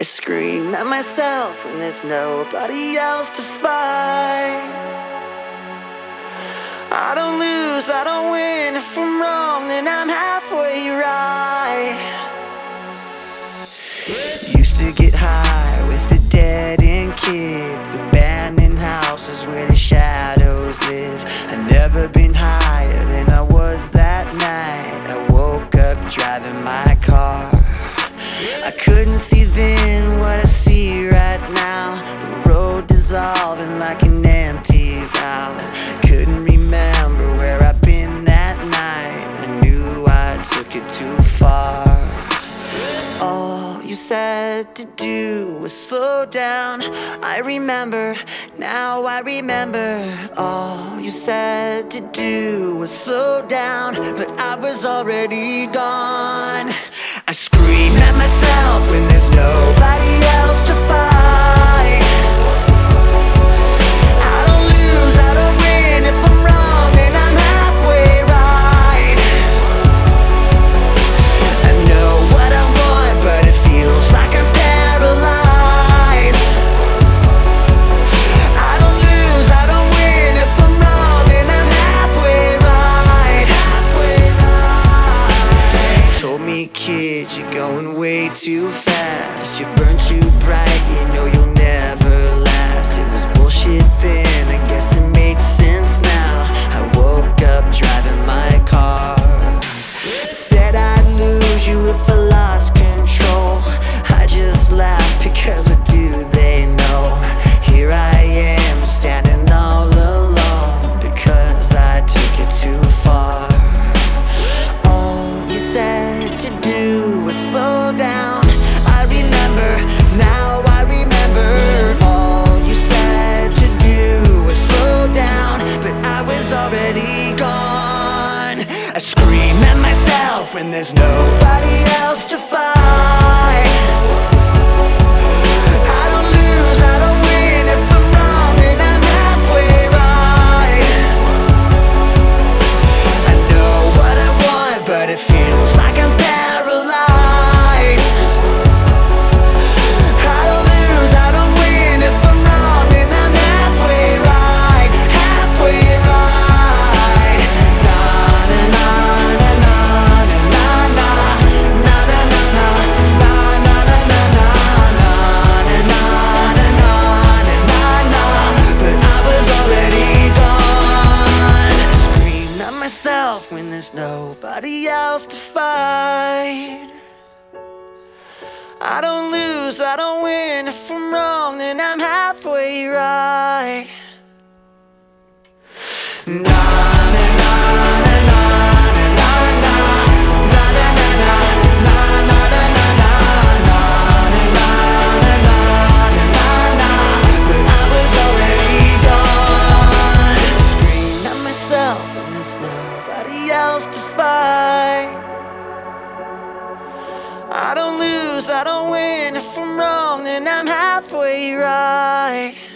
I scream at myself when there's nobody else to fight. I don't lose, I don't win. If I'm wrong, then I'm halfway right. Used to get high with the dead-end kids, abandoned houses where the shadows live. I've never been higher than I was that night. I woke up driving my car. I couldn't see then what I see right now. The road dissolving like an empty valve. Couldn't remember where I've been that night. I knew I took it too far. All you said to do was slow down. I remember, now I remember. All you said to do was slow down, but I was already gone. I scream at myself when there's nobody else to fight. I don't lose, I don't win. If I'm wrong, then I'm halfway right. I know what I want, but it feels like I'm paralyzed. I don't lose, I don't win. If I'm wrong, then I'm halfway right. Halfway right. Told me, kid, you're going way too fast. You burn too bright, you know you'll never last. It was bullshit then, I guess it makes sense now. I woke up driving my car. Said I'd lose you if I lost control. I just laughed because what do they know? Here I am standing all alone because I took it too far. All you said to do was slow down. I remember, now I remember. All you said to do was slow down, but I was already gone. I scream at myself when there's nobody else to fight. I don't lose, I don't win. If I'm wrong, then I'm halfway right. I know what I want, but it feels like I'm paralyzed. I don't lose, I don't win. If I'm wrong, then I'm halfway right. Halfway right. Na na na na na na na na na na na na na na na na. But I was already gone. Scream at myself when there's nobody else to fight. I don't lose, I don't win. If I'm wrong, then I'm halfway right. Na na na na na na na na na na na na na na na. But I was already gone. Scream at myself when there's nobody else to fight. I don't lose, I don't win. If I'm wrong, then I'm halfway right.